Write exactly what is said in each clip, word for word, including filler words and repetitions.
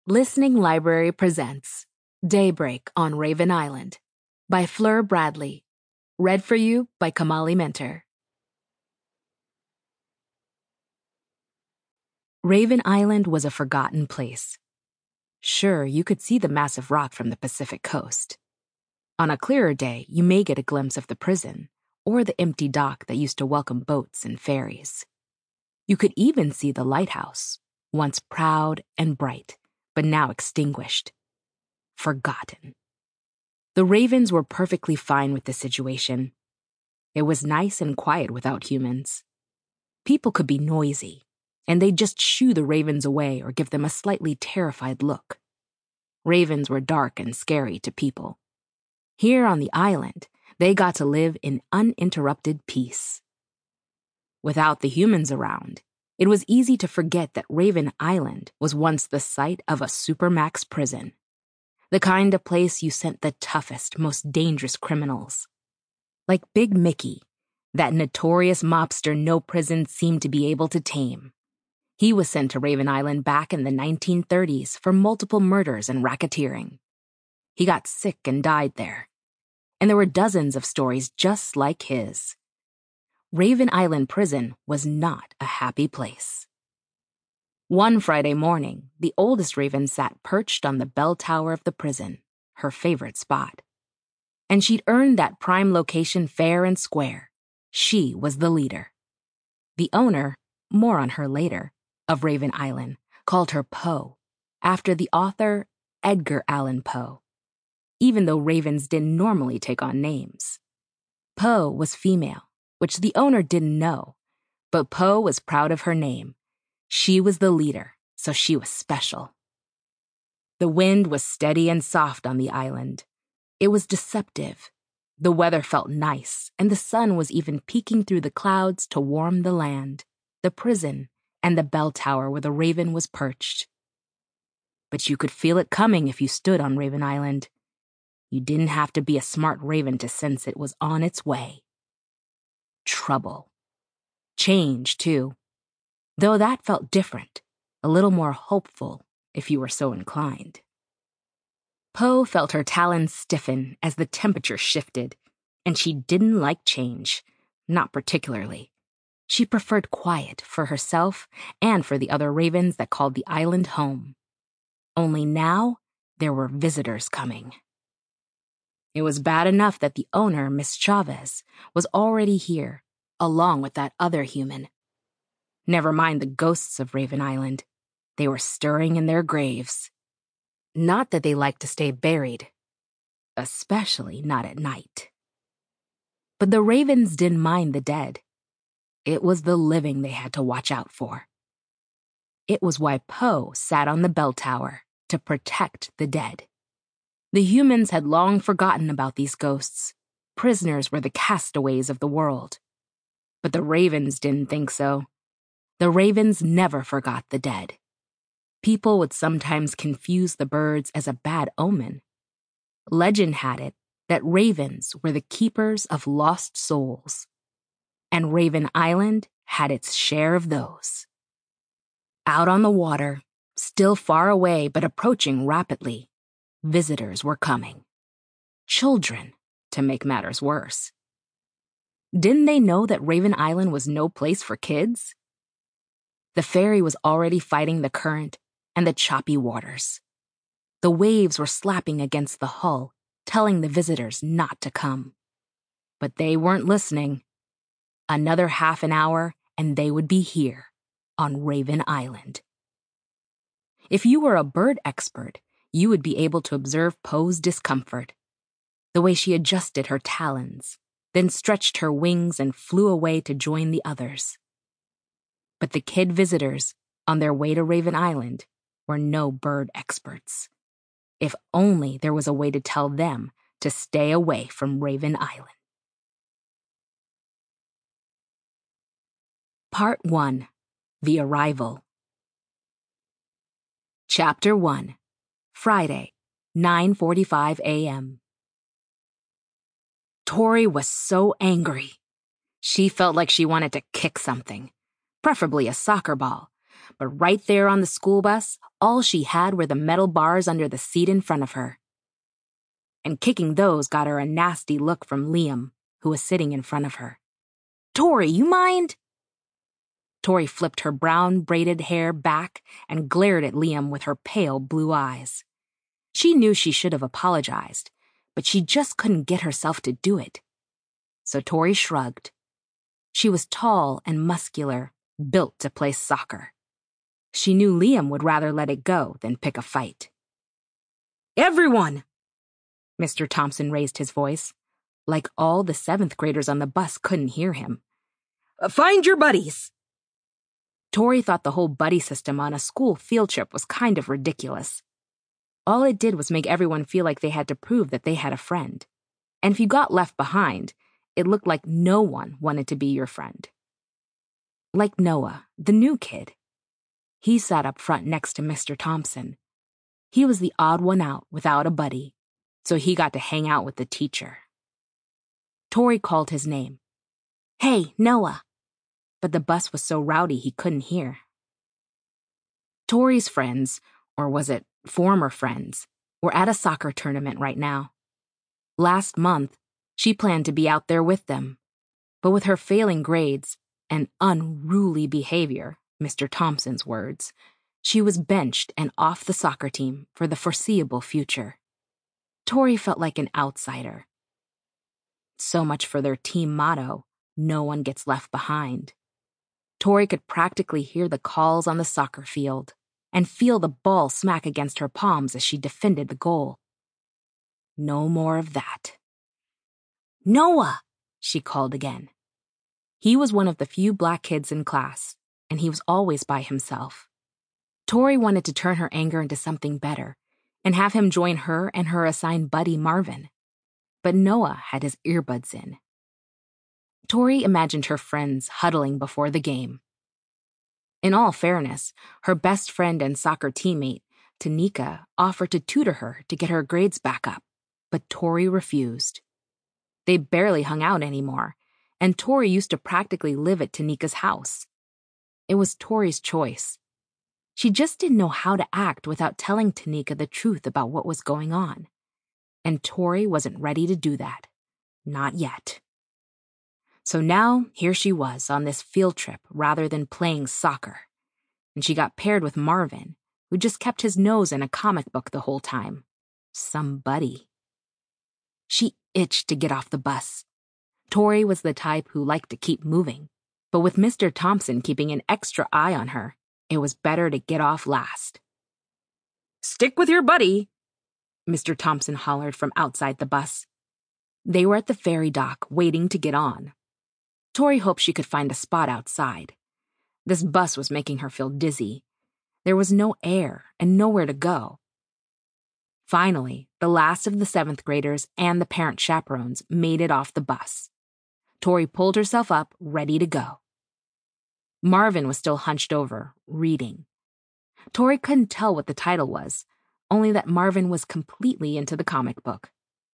Listening Library presents Daybreak on Raven Island by Fleur Bradley. Read for you by Kamali Mentor. Raven Island was a forgotten place. Sure, you could see the massive rock from the Pacific coast. On a clearer day, you may get a glimpse of the prison or the empty dock that used to welcome boats and ferries. You could even see the lighthouse, once proud and bright, but now extinguished. Forgotten. The Ravens were perfectly fine with the situation. It was nice and quiet without humans. People could be noisy, and they'd just shoo the Ravens away or give them a slightly terrified look. Ravens were dark and scary to people. Here on the island, they got to live in uninterrupted peace. Without the humans around, it was easy to forget that Raven Island was once the site of a supermax prison. The kind of place you sent the toughest, most dangerous criminals. Like Big Mickey, that notorious mobster no prison seemed to be able to tame. He was sent to Raven Island back in the nineteen thirties for multiple murders and racketeering. He got sick and died there. And there were dozens of stories just like his. Raven Island Prison was not a happy place. One Friday morning, the oldest Raven sat perched on the bell tower of the prison, her favorite spot. And she'd earned that prime location fair and square. She was the leader. The owner, more on her later, of Raven Island, called her Poe, after the author Edgar Allan Poe, even though ravens didn't normally take on names. Poe was female, which the owner didn't know, but Poe was proud of her name. She was the leader, so she was special. The wind was steady and soft on the island. It was deceptive. The weather felt nice, and the sun was even peeking through the clouds to warm the land, the prison, and the bell tower where the Raven was perched. But you could feel it coming if you stood on Raven Island. You didn't have to be a smart raven to sense it was on its way. Trouble. Change, too. Though that felt different, a little more hopeful, if you were so inclined. Poe felt her talons stiffen as the temperature shifted, and she didn't like change, not particularly. She preferred quiet for herself and for the other ravens that called the island home. Only now, there were visitors coming. It was bad enough that the owner, Miss Chavez, was already here, along with that other human. Never mind the ghosts of Raven Island. They were stirring in their graves. Not that they liked to stay buried, especially not at night. But the ravens didn't mind the dead. It was the living they had to watch out for. It was why Poe sat on the bell tower, to protect the dead. The humans had long forgotten about these ghosts. Prisoners were the castaways of the world. But the ravens didn't think so. The ravens never forgot the dead. People would sometimes confuse the birds as a bad omen. Legend had it that ravens were the keepers of lost souls. And Raven Island had its share of those. Out on the water, still far away but approaching rapidly, visitors were coming. Children, to make matters worse. Didn't they know that Raven Island was no place for kids? The ferry was already fighting the current and the choppy waters. The waves were slapping against the hull, telling the visitors not to come. But they weren't listening. Another half an hour, and they would be here, on Raven Island. If you were a bird expert, you would be able to observe Poe's discomfort. The way she adjusted her talons, then stretched her wings and flew away to join the others. But the kid visitors, on their way to Raven Island, were no bird experts. If only there was a way to tell them to stay away from Raven Island. Part one. The Arrival. Chapter one. Friday, nine forty-five a.m. Tori was so angry. She felt like she wanted to kick something, preferably a soccer ball, but right there on the school bus, all she had were the metal bars under the seat in front of her. And kicking those got her a nasty look from Liam, who was sitting in front of her. "Tori, you mind?" Tori flipped her brown braided hair back and glared at Liam with her pale blue eyes. She knew she should have apologized, but she just couldn't get herself to do it. So Tori shrugged. She was tall and muscular, built to play soccer. She knew Liam would rather let it go than pick a fight. "Everyone!" Mister Thompson raised his voice. Like all the seventh graders on the bus couldn't hear him. "Find your buddies!" Tori thought the whole buddy system on a school field trip was kind of ridiculous. All it did was make everyone feel like they had to prove that they had a friend. And if you got left behind, it looked like no one wanted to be your friend. Like Noah, the new kid. He sat up front next to Mister Thompson. He was the odd one out without a buddy, so he got to hang out with the teacher. Tori called his name. "Hey, Noah." But the bus was so rowdy he couldn't hear. Tori's friends, or was it former friends, were at a soccer tournament right now. Last month, she planned to be out there with them. But with her failing grades and unruly behavior, Mister Thompson's words, she was benched and off the soccer team for the foreseeable future. Tori felt like an outsider. So much for their team motto, "No one gets left behind." Tori could practically hear the calls on the soccer field and feel the ball smack against her palms as she defended the goal. No more of that. "Noah!" she called again. He was one of the few black kids in class, and he was always by himself. Tori wanted to turn her anger into something better and have him join her and her assigned buddy Marvin. But Noah had his earbuds in. Tori imagined her friends huddling before the game. In all fairness, her best friend and soccer teammate, Tanika, offered to tutor her to get her grades back up, but Tori refused. They barely hung out anymore, and Tori used to practically live at Tanika's house. It was Tori's choice. She just didn't know how to act without telling Tanika the truth about what was going on. And Tori wasn't ready to do that. Not yet. So now, here she was on this field trip rather than playing soccer. And she got paired with Marvin, who just kept his nose in a comic book the whole time. Some buddy. She itched to get off the bus. Tori was the type who liked to keep moving, but with Mister Thompson keeping an extra eye on her, it was better to get off last. "Stick with your buddy," Mister Thompson hollered from outside the bus. They were at the ferry dock, waiting to get on. Tori hoped she could find a spot outside. This bus was making her feel dizzy. There was no air and nowhere to go. Finally, the last of the seventh graders and the parent chaperones made it off the bus. Tori pulled herself up, ready to go. Marvin was still hunched over, reading. Tori couldn't tell what the title was, only that Marvin was completely into the comic book.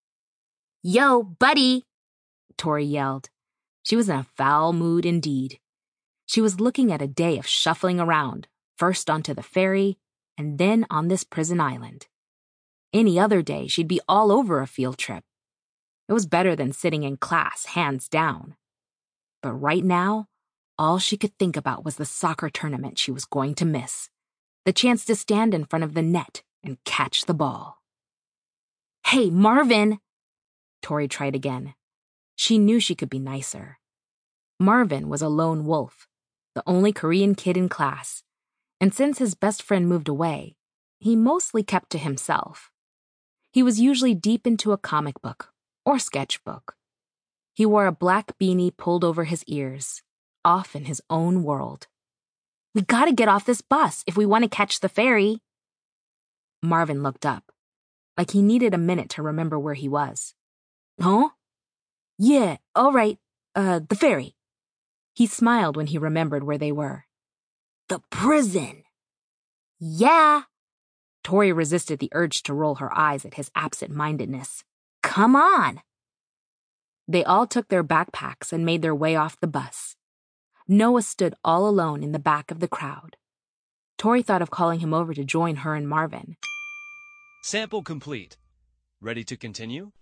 "Yo, buddy!" Tori yelled. She was in a foul mood indeed. She was looking at a day of shuffling around, first onto the ferry, and then on this prison island. Any other day, she'd be all over a field trip. It was better than sitting in class, hands down. But right now, all she could think about was the soccer tournament she was going to miss, the chance to stand in front of the net and catch the ball. "Hey, Marvin!" Tori tried again. She knew she could be nicer. Marvin was a lone wolf, the only Korean kid in class, and since his best friend moved away, he mostly kept to himself. He was usually deep into a comic book or sketchbook. He wore a black beanie pulled over his ears, off in his own world. "We gotta get off this bus if we want to catch the ferry." Marvin looked up, like he needed a minute to remember where he was. "Huh? Yeah, all right, uh, the ferry." He smiled when he remembered where they were. "The prison." "Yeah." Tori resisted the urge to roll her eyes at his absent-mindedness. "Come on." They all took their backpacks and made their way off the bus. Noah stood all alone in the back of the crowd. Tori thought of calling him over to join her and Marvin. Sample complete. Ready to continue?